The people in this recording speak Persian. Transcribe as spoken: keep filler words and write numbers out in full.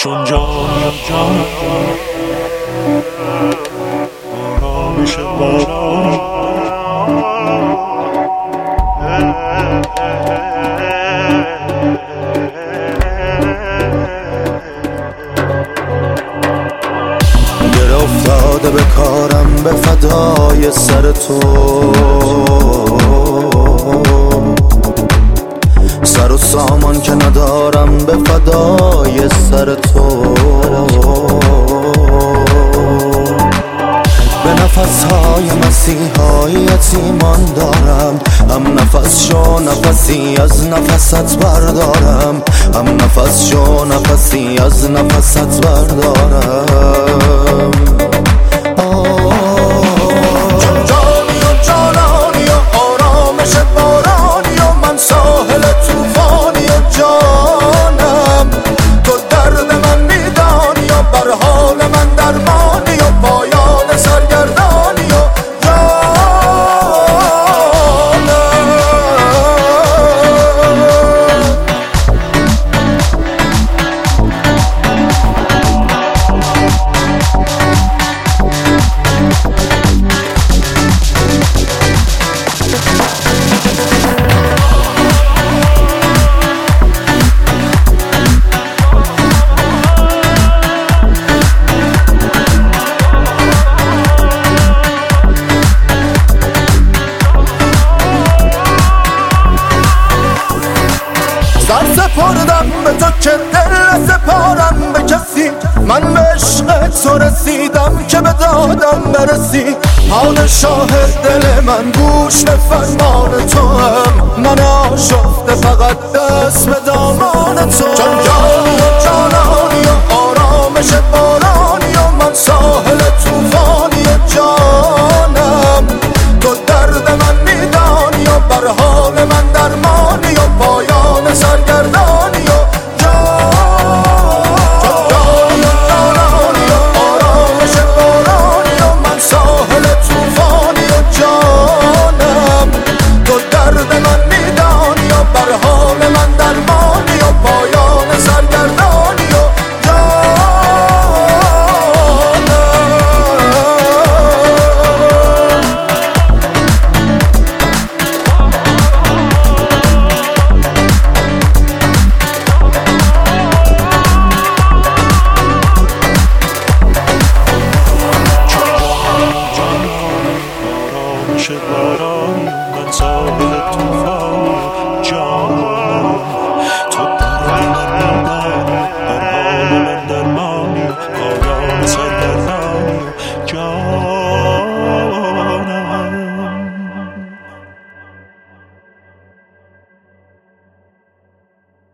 چون جان جان آرامش باران گره افتاده به کارم به فدای سر تو، سر و سامان که ندارم به فدای سر تو. به نفسهای مسیحایت ایمان دارم، هم نفس شو نفسی از نفست بردارم، هم نفس شو نفسی از نفست بردارم. چون جانی و جانانی و آرامش بارانی و من ساحل توفانی و جانم، تو درد من میدانی و بر حال من درمانی و پایان سرگردانی و سر سپردم به تو که دل سپارم به کسی، من به عشق تو رسیدم که به دادم برسی. پادشاه دل من گوش به فرمان تو هم، من آشفته فقط دست به دامان تو.